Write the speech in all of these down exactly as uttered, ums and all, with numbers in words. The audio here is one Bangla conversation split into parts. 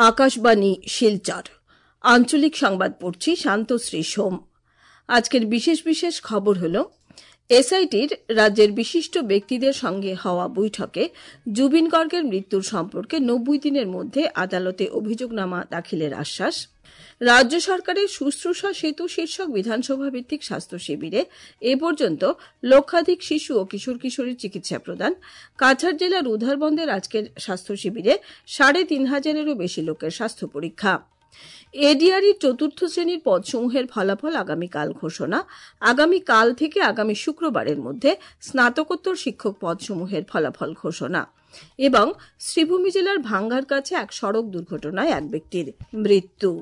আকাশবাণী শিলচর আঞ্চলিক সংবাদ পড়ছি শান্তশ্রী সোম। আজকের বিশেষ বিশেষ খবর হল, এসআইটির রাজ্যের বিশিষ্ট ব্যক্তিদের সঙ্গে হওয়া বৈঠকে জুবিন গর্গের মৃত্যুর সম্পর্কে নব্বই দিনের মধ্যে আদালতে অভিযোগনামা দাখিলের আশ্বাস, রাজ্য সরকারের শুশ্রূষা সেতু শীর্ষক বিধানসভা ভিত্তিক স্বাস্থ্য শিবিরে এ পর্যন্ত লক্ষাধিক শিশু ও কিশোর কিশোরীর চিকিৎসা প্রদান, কাছাড় জেলার উধারবন্দের আজকের স্বাস্থ্য শিবিরে সাড়ে তিন হাজারেরও বেশি লোকের স্বাস্থ্য পরীক্ষা, এডিআরির চতুর্থ শ্রেণীর পদসমূহের ফলাফল আগামীকাল ঘোষণা, আগামীকাল থেকে আগামী শুক্রবারের মধ্যে স্নাতকোত্তর শিক্ষক পদসমূহের ফলাফল ঘোষণা এবং শ্রীভূমি জেলার ভাঙ্গার কাছে এক সড়ক দুর্ঘটনায় এক ব্যক্তির মৃত্যু।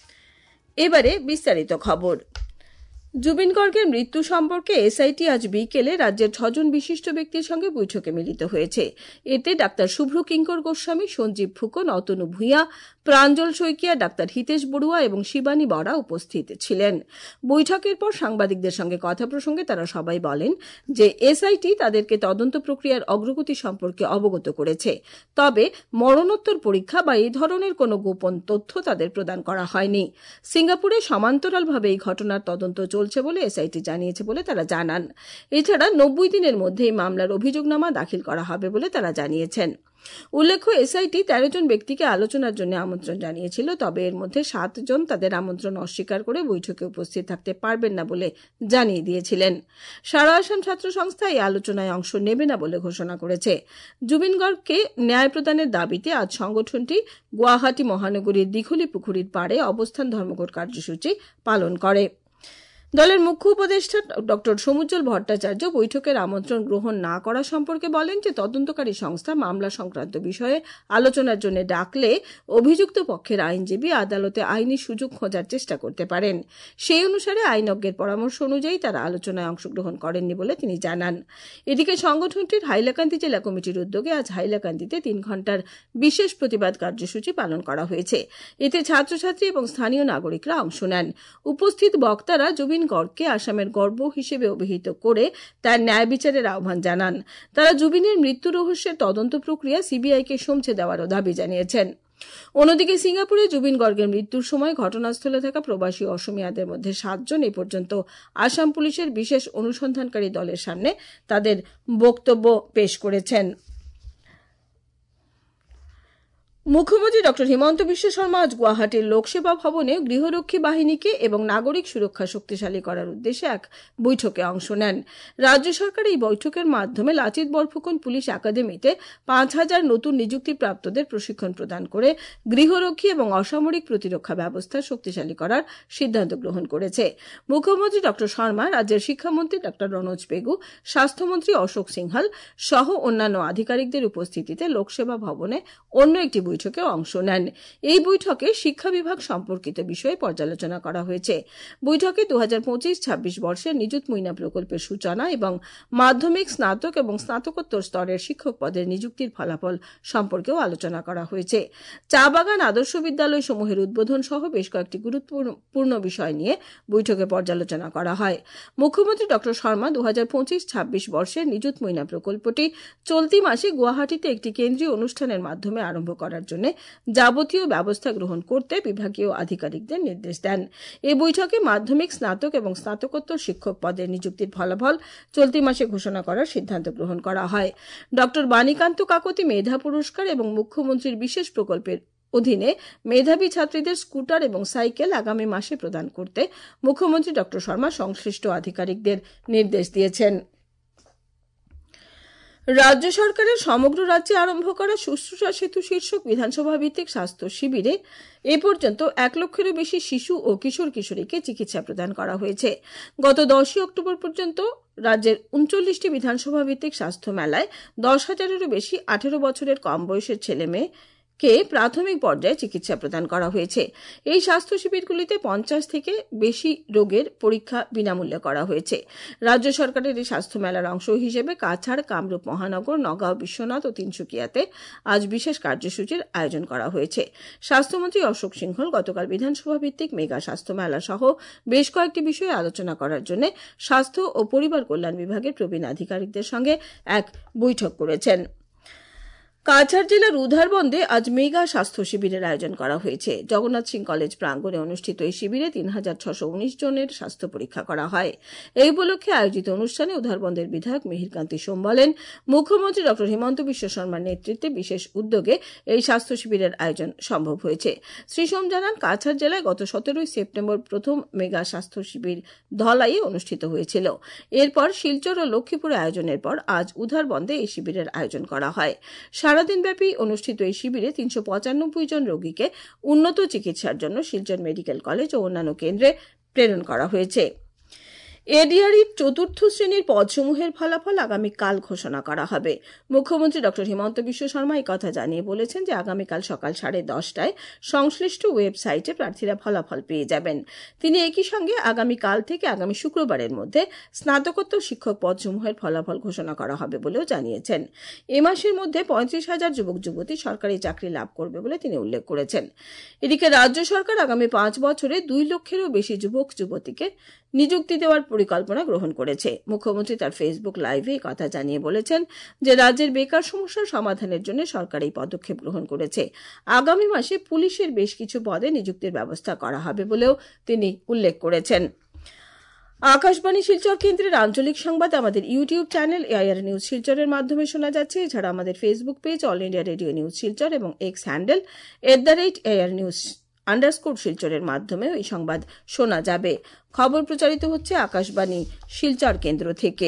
এবারে বিস্তারিত খবর। জুবিন গর্গের মৃত্যু সম্পর্কে এসআইটি আজ বিকেলে রাজ্যের ছজন বিশিষ্ট ব্যক্তির সঙ্গে বৈঠকে মিলিত হয়েছে। এতে ডাক্তার শুভ্র কিঙ্কর গোস্বামী, সঞ্জীব ফুকন, অতনু ভূঁইয়া, প্রাঞ্জল শইকিয়া, ডাক্তার হিতেশ বড়ুয়া এবং শিবানী বরা উপস্থিত ছিলেন। বৈঠকের পর সাংবাদিকদের সঙ্গে কথা প্রসঙ্গে তারা সবাই বলেন যে এসআইটি তাদেরকে তদন্ত প্রক্রিয়ার অগ্রগতি সম্পর্কে অবগত করেছে, তবে মরণোত্তর পরীক্ষা বা এই ধরনের কোনো গোপন তথ্য তাদের প্রদান করা হয়নি। সিঙ্গাপুরে সমান্তরালভাবে এই ঘটনার তদন্ত চলছে বলে এসআইটি জানিয়েছে বলে তারা জানান। এছাড়া নব্বই দিনের মধ্যে এই মামলার অভিযোগনামা দাখিল করা হবে বলে তারা জানিয়েছেন। উল্লেখ্য, এসআইটি তেরো জন ব্যক্তিকে আলোচনার জন্য আমন্ত্রণ জানিয়েছিল, তবে এর মধ্যে সাত জন তাদের আমন্ত্রণ অস্বীকার করে বৈঠকে উপস্থিত থাকতে পারবেন না বলে জানিয়ে দিয়েছিলেন। সারা আসাম ছাত্র সংস্থা এই আলোচনায় অংশ নেবে না বলে ঘোষণা করেছে। জুবিন গর্গকে ন্যায় প্রদানের দাবিতে আজ সংগঠনটি গুয়াহাটি মহানগরীর দিঘলি পুকুরির পাড়ে অবস্থান ধর্মঘট কার্যসূচি পালন করে। দলের মুখ্য উপদেষ্টা ডক্টর সমুজ্জ্বল ভট্টাচার্য বৈঠকের আমন্ত্রণ গ্রহণ না করা সম্পর্কে বলেন যে তদন্তকারী সংস্থা মামলা সংক্রান্ত বিষয়ে আলোচনার জন্য ডাকলে অভিযুক্ত পক্ষের আইনজীবী আদালতে আইনি সুযোগ খোঁজার চেষ্টা করতে পারেন। সেই অনুসারে আইনজ্ঞের পরামর্শ অনুযায়ী তারা আলোচনায় অংশগ্রহণ করেননি বলে তিনি জানান। এদিকে সংগঠনটির হাইলাকান্দি জেলা কমিটির উদ্যোগে আজ হাইলাকান্দিতে তিন ঘণ্টার বিশেষ প্রতিবাদ কার্যসূচি পালন করা হয়েছে। এতে ছাত্রছাত্রী এবং স্থানীয় নাগরিকরা অংশ নেন। উপস্থিত বক্তারা জুবিন গর্গকে আসামের গর্ব হিসেবে অভিহিত করে তার ন্যায় বিচারের আহ্বান জানান। তারা জুবিনের মৃত্যু রহস্যের তদন্ত প্রক্রিয়া সিবিআইকে সমঝে দেওয়ারও দাবি জানিয়েছেন। অন্যদিকে সিঙ্গাপুরে জুবিন গর্গের মৃত্যুর সময় ঘটনাস্থলে থাকা প্রবাসী অসমিয়াদের মধ্যে সাতজন এ পর্যন্ত আসাম পুলিশের বিশেষ অনুসন্ধানকারী দলের সামনে তাদের বক্তব্য পেশ করেছেন। মুখ্যমন্ত্রী ডক্টর হিমন্ত বিশ্ব শর্মা আজ গুয়াহাটির লোকসেবা ভবনে গৃহরক্ষী বাহিনীকে এবং নাগরিক সুরক্ষা শক্তিশালী করার উদ্দেশ্যে এক বৈঠকে অংশ নেন। রাজ্য সরকার এই বৈঠকের মাধ্যমে লাচিত বরফুকন পুলিশ একাডেমিতে পাঁচ হাজার নতুন নিযুক্তিপ্রাপ্তদের প্রশিক্ষণ প্রদান করে গৃহরক্ষী এবং অসামরিক প্রতিরক্ষা ব্যবস্থা শক্তিশালী করার সিদ্ধান্ত গ্রহণ করেছে। মুখ্যমন্ত্রী ডক্টর শর্মা, রাজ্যের শিক্ষামন্ত্রী ডক্টর রনোজ পেগু, স্বাস্থ্যমন্ত্রী অশোক সিংহাল সহ অন্যান্য আধিকারিকদের উপস্থিতিতে লোকসেবা ভবনে অন্য একটি বৈঠকে অংশ নেন। এই বৈঠকে শিক্ষা বিভাগ সম্পর্কিত বিষয়ে পর্যালোচনা করা হয়েছে। বৈঠকে দু হাজার পঁচিশ ছাব্বিশ বর্ষের নিযুত মৈনা প্রকল্পের সূচনা এবং মাধ্যমিক, স্নাতক এবং স্নাতকোত্তর স্তরের শিক্ষক পদের নিযুক্তির ফলাফল সম্পর্কেও আলোচনা করা হয়েছে। চা বাগান আদর্শ বিদ্যালয় সমূহের উদ্বোধন সহ বেশ কয়েকটি গুরুত্বপূর্ণ বিষয় নিয়ে বৈঠকে পর্যালোচনা করা হয়। মুখ্যমন্ত্রী ডক্টর শর্মা দু হাজার পঁচিশ ছাব্বিশ বর্ষের নিযুত মৈনা প্রকল্পটি চলতি মাসে গুয়াহাটিতে একটি কেন্দ্রীয় অনুষ্ঠানের মাধ্যমে আরম্ভ করার জন্য যাবতীয় ব্যবস্থা গ্রহণ করতে বিভাগীয় আধিকারিকদের নির্দেশ দেন। এই বৈঠকে মাধ্যমিক, স্নাতক এবং স্নাতকোত্তর শিক্ষক পদের নিযুক্তির ফলাফল চলতি মাসে ঘোষণা করার সিদ্ধান্ত গ্রহণ করা হয়। ডক্টর বাণীকান্ত কাকতি মেধা পুরস্কার এবং মুখ্যমন্ত্রীর বিশেষ প্রকল্পের অধীনে মেধাবী ছাত্রীদের স্কুটার এবং সাইকেল আগামী মাসে প্রদান করতে মুখ্যমন্ত্রী ডক্টর শর্মা সংশ্লিষ্ট আধিকারিকদের নির্দেশ দিয়েছেন। রাজ্য সরকারের সমগ্র রাজ্যে আরম্ভ করা শুশ্রূষা সেতু শীর্ষক বিধানসভা ভিত্তিক স্বাস্থ্য শিবিরে এ পর্যন্ত এক লক্ষেরও বেশি শিশু ও কিশোর কিশোরীকে চিকিৎসা প্রদান করা হয়েছে। গত দশই অক্টোবর পর্যন্ত রাজ্যের উনচল্লিশটি বিধানসভা ভিত্তিক স্বাস্থ্য মেলায় দশ হাজারেরও বেশি আঠেরো বছরের কম বয়সের ছেলে মেয়ে কে প্রাথমিক পর্যায়ে চিকিৎসা প্রদান করা হয়েছে। এই স্বাস্থ্য শিবিরগুলিতে পঞ্চাশ থেকে বেশি রোগের পরীক্ষা বিনামূল্যে করা হয়েছে। রাজ্য সরকারের এই স্বাস্থ্য মেলার অংশ হিসেবে কাছাড়, কামরূপ মহানগর, নগাঁও, বিশ্বনাথ ও তিনসুকিয়াতে আজ বিশেষ কার্যসূচির আয়োজন করা হয়েছে। স্বাস্থ্যমন্ত্রী অশোক সিংহল গতকাল বিধানসভা ভিত্তিক মেগা স্বাস্থ্য মেলা সহ বেশ কয়েকটি বিষয়ে আলোচনা করার জন্য স্বাস্থ্য ও পরিবার কল্যাণ বিভাগের প্রবীণ আধিকারিকদের সঙ্গে এক বৈঠক করেছেন। কাছাড় জেলার উধারবন্দে আজ মেগা স্বাস্থ্য শিবিরের আয়োজন করা হয়েছে। জগন্নাথ সিং কলেজ প্রাঙ্গণে অনুষ্ঠিত এই শিবিরে তিন হাজার ছশো উনিশ জনের স্বাস্থ্য পরীক্ষা করা হয়। এই উপলক্ষে আয়োজিত অনুষ্ঠানে উধারবন্দের বিধায়ক মিহিরকান্তি সোম বলেন, মুখ্যমন্ত্রী ডক্টর হিমন্ত বিশ্ব শর্মার নেতৃত্বে বিশেষ উদ্যোগে এই স্বাস্থ্য শিবিরের আয়োজন সম্ভব হয়েছে। শ্রী সোম জানান, কাছাড় জেলায় গত সতেরোই সেপ্টেম্বর প্রথম মেগা স্বাস্থ্য শিবির ধলাইয়ে অনুষ্ঠিত হয়েছিল। এরপর শিলচর ও লক্ষ্মীপুরে আয়োজনের পর আজ উধারবন্দে এই শিবিরের আয়োজন করা হয়। সারাদিনব্যাপী অনুষ্ঠিত এই শিবিরে তিনশো পঁচানব্বই জন রোগীকে উন্নত চিকিৎসার জন্য শিলচর মেডিকেল কলেজ ও অন্যান্য কেন্দ্রে প্রেরণ করা হয়েছে। এডিআরির চতুর্থ শ্রেণীর পদসমূহের ফলাফল আগামীকাল ঘোষণা করা হবে। মুখ্যমন্ত্রী ডক্টর হিমন্ত বিশ্ব শর্মা এই কথা জানিয়ে বলেছেন যে আগামীকাল সকাল সাড়ে দশটায় সংশ্লিষ্ট ওয়েবসাইটে প্রার্থীরা ফলাফল পেয়ে যাবেন। তিনি একই সঙ্গে আগামীকাল থেকে আগামী শুক্রবারের মধ্যে স্নাতকোত্তর শিক্ষক পদসমূহের ফলাফল ঘোষণা করা হবে বলেও জানিয়েছেন। এ মাসের মধ্যে পঁয়ত্রিশ হাজার যুবক যুবতী সরকারি চাকরি লাভ করবে বলে তিনি উল্লেখ করেছেন। এদিকে রাজ্য সরকার আগামী পাঁচ বছরে দুই লক্ষেরও বেশি যুবক যুবতীকে নিযুক্তি দেওয়ার পরিকল্পনা গ্রহণ করেছে। মুখ্যমন্ত্রী তার ফেসবুক লাইভে এই কথা জানিয়ে বলেছেন যে রাজ্যের বেকার সমস্যার সমাধানের জন্য সরকার এই পদক্ষেপ গ্রহণ করেছে। আগামী মাসে পুলিশের বেশ কিছু পদে নিযুক্তির ব্যবস্থা করা হবে বলেও তিনি উল্লেখ করেছেন। আকাশবাণী শিলচর কেন্দ্রের আঞ্চলিক সংবাদ আমাদের ইউটিউব চ্যানেল এআইআর নিউজ শিলচরের মাধ্যমে শোনা যাচ্ছে। এছাড়া আমাদের Facebook page All India Radio news Silchar এবং X handle at the rate AIR news underscore শিলচরের মাধ্যমেও এই সংবাদ শোনা যাবে। খবর প্রচারিত হচ্ছে আকাশবাণী শিলচর কেন্দ্র থেকে।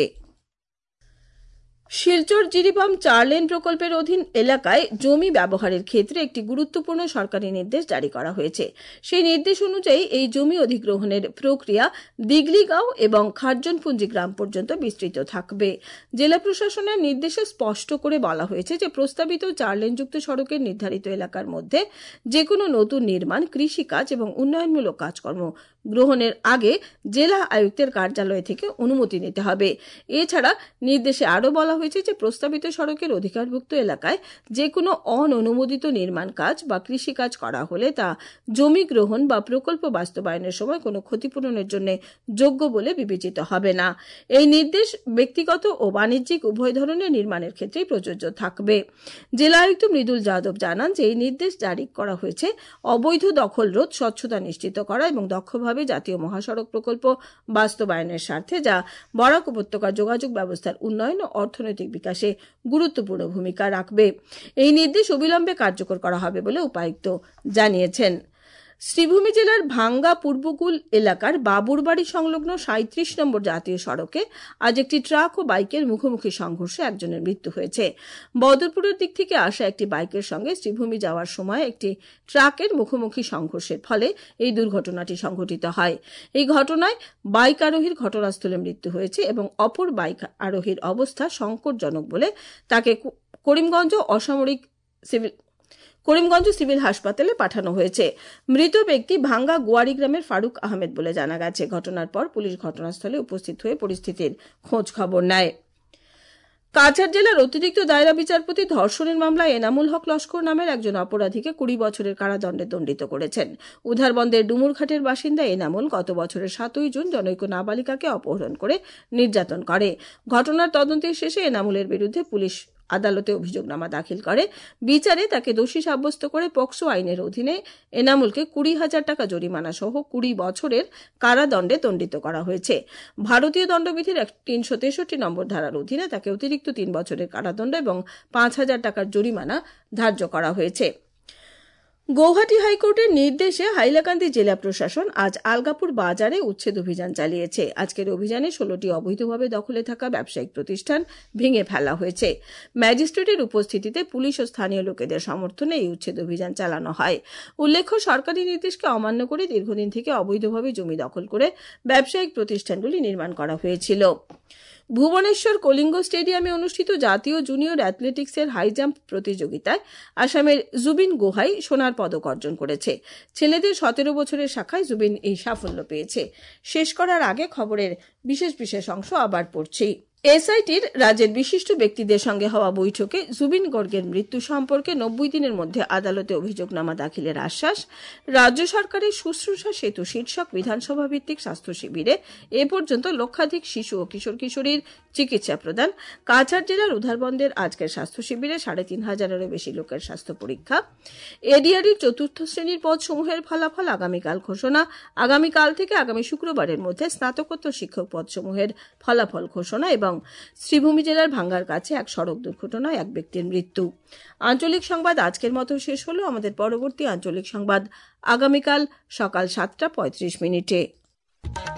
শিলচর জিরিবাম চার লেন প্রকল্পের অধীন এলাকায় জমি ব্যবহারের ক্ষেত্রে একটি গুরুত্বপূর্ণ সরকারি নির্দেশ জারি করা হয়েছে। সেই নির্দেশ অনুযায়ী এই জমি অধিগ্রহণের প্রক্রিয়া দিগলিগাঁও এবং খারজনপুঞ্জি গ্রাম পর্যন্ত বিস্তৃত থাকবে। জেলা প্রশাসনের নির্দেশে স্পষ্ট করে বলা হয়েছে যে প্রস্তাবিত চার লেনযুক্ত সড়কের নির্ধারিত এলাকার মধ্যে যে কোনো নতুন নির্মাণ, কৃষিকাজ এবং উন্নয়নমূলক কাজকর্ম গ্রহণের আগে জেলা আয়ুক্তের কার্যালয় থেকে অনুমতি নিতে হবে। এছাড়া নির্দেশে আরও বলা হয়েছে যে প্রস্তাবিত সড়কের অধিকারভুক্ত এলাকায় যে কোনো অননুমোদিত নির্মাণ কাজ বা কৃষিকাজ করা হলে তা জমি গ্রহণ বা প্রকল্প বাস্তবায়নের সময় কোনো ক্ষতিপূরণের জন্য যোগ্য বলে বিবেচিত হবে না। এই নির্দেশ ব্যক্তিগত ও বাণিজ্যিক উভয় ধরনের নির্মাণের ক্ষেত্রেই প্রযোজ্য থাকবে। জেলা আয়ুক্ত মৃদুল যাদব জানান যে এই নির্দেশ জারি করা হয়েছে অবৈধ দখল রোধ, স্বচ্ছতা নিশ্চিত করা এবং দক্ষভাবে জাতীয় মহাসড়ক প্রকল্প বাস্তবায়নের স্বার্থে, যা বরাক উপত্যকা যোগাযোগ ব্যবস্থার উন্নয়ন ও অর্থনৈতিক বিকাশে গুরুত্বপূর্ণ ভূমিকা রাখবে। এই নির্দেশ অবিলম্বে কার্যকর করা হবে বলে উপায়ুক্ত জানিয়েছেন। শ্রীভূমি জেলার ভাঙ্গা পূর্বকুল এলাকার বাবুরবাড়ি সংলগ্ন সাঁত্রিশ নম্বর জাতীয় সড়কে আজ একটি ট্রাক ও বাইকের মুখোমুখি সংঘর্ষে একজনের মৃত্যু হয়েছে। বদরপুরের দিক থেকে আসা একটি বাইকের সঙ্গে শ্রীভূমি যাওয়ার সময় একটি ট্রাকের মুখোমুখি সংঘর্ষের ফলে এই দুর্ঘটনাটি সংঘটিত হয়। এই ঘটনায় বাইক আরোহীর ঘটনাস্থলে মৃত্যু হয়েছে এবং অপর বাইক আরোহীর অবস্থা সংকটজনক বলে তাকে করিমগঞ্জ অসামরিক সিভিল করিমগঞ্জ সিভিল হাসপাতালে পাঠানো হয়েছে। মৃত ব্যক্তি ভাঙ্গা গোয়ারি গ্রামের ফারুক আহমেদ বলে জানা গেছে। ঘটনার পর পুলিশ ঘটনাস্থলে উপস্থিত হয়ে পরিস্থিতির খোঁজ খবর নেয়। কাছাড় জেলার অতিরিক্ত দায়রা বিচারপতি ধর্ষণের মামলায় এনামুল হক লস্কর নামের একজন অপরাধীকে কুড়ি বছরের কারাদণ্ডে দণ্ডিত করেছেন। উধারবন্দের ডুমুরঘাটের বাসিন্দা এনামুল গত বছরের সাতই জুন জনৈক নাবালিকাকে অপহরণ করে নির্যাতন করে। ঘটনার তদন্তের শেষে এনামুলের বিরুদ্ধে পুলিশ আদালতে অভিযোগনামা দাখিল করে। বিচারে তাকে দোষী সাব্যস্ত করে পক্সো আইনের অধীনে এনামুলকে কুড়ি হাজার টাকা জরিমানা সহ কুড়ি বছরের কারাদণ্ডে দণ্ডিত করা হয়েছে। ভারতীয় দণ্ডবিধির তিনশো তেষট্টি নম্বর ধারার অধীনে তাকে অতিরিক্ত তিন বছরের কারাদণ্ড এবং পাঁচ হাজার টাকার জরিমানা ধার্য করা হয়েছে। গৌহাটি হাইকোর্টের নির্দেশে হাইলাকান্দি জেলা প্রশাসন আজ আলগাপুর বাজারে উচ্ছেদ অভিযান চালিয়েছে। আজকের অভিযানে ষোলোটি অবৈধভাবে দখলে থাকা ব্যবসায়িক প্রতিষ্ঠান ভেঙে ফেলা হয়েছে। ম্যাজিস্ট্রেটের উপস্থিতিতে পুলিশ ও স্থানীয় লোকেদের সমর্থনে এই উচ্ছেদ অভিযান চালানো হয়। উল্লেখ্য, সরকারি নির্দেশকে অমান্য করে দীর্ঘদিন থেকে অবৈধভাবে জমি দখল করে ব্যবসায়িক প্রতিষ্ঠানগুলি নির্মাণ করা হয়েছিল। ভুবনেশ্বর কলিঙ্গ স্টেডিয়ামে অনুষ্ঠিত জাতীয় জুনিয়র অ্যাথলেটিক্সের হাই জাম্প প্রতিযোগিতায় আসামের জুবিন গোহাই সোনার পদক অর্জন করেছে। ছেলেদের সতেরো বছরের শাখায় জুবিন এই সাফল্য পেয়েছে। শেষ করার আগে খবরের বিশেষ বিশেষ অংশ আবার পড়ছি। এসআইটির রাজ্যের বিশিষ্ট ব্যক্তিদের সঙ্গে হওয়া বৈঠকে জুবিন গর্গের মৃত্যু সম্পর্কে নব্বই দিনের মধ্যে আদালতে অভিযোগনামা দাখিলের আশ্বাস। রাজ্য সরকারের শুশ্রূষা সেতু শীর্ষক বিধানসভা ভিত্তিক স্বাস্থ্য শিবিরে এ পর্যন্ত লক্ষাধিক শিশু ও কিশোর কিশোরীর চিকিৎসা প্রদান। কাছাড় জেলার উধারবন্দের আজকের স্বাস্থ্য শিবিরে সাড়ে তিন হাজারেরও বেশি লোকের স্বাস্থ্য পরীক্ষা। এডিআরির চতুর্থ শ্রেণীর পদসমূহের ফলাফল আগামীকাল ঘোষণা। আগামীকাল থেকে আগামী শুক্রবারের মধ্যে স্নাতকোত্তর শিক্ষক পদসমূহের ফলাফল ঘোষণা। এবং শ্রীভূমি জেলার ভাঙ্গার কাছে এক সড়ক দুর্ঘটনায় এক ব্যক্তির মৃত্যু। আঞ্চলিক সংবাদ আজকের মতো শেষ হলো। আমাদের পরবর্তী আঞ্চলিক সংবাদ আগামীকাল সকাল সাতটা পঁয়ত্রিশ মিনিটে।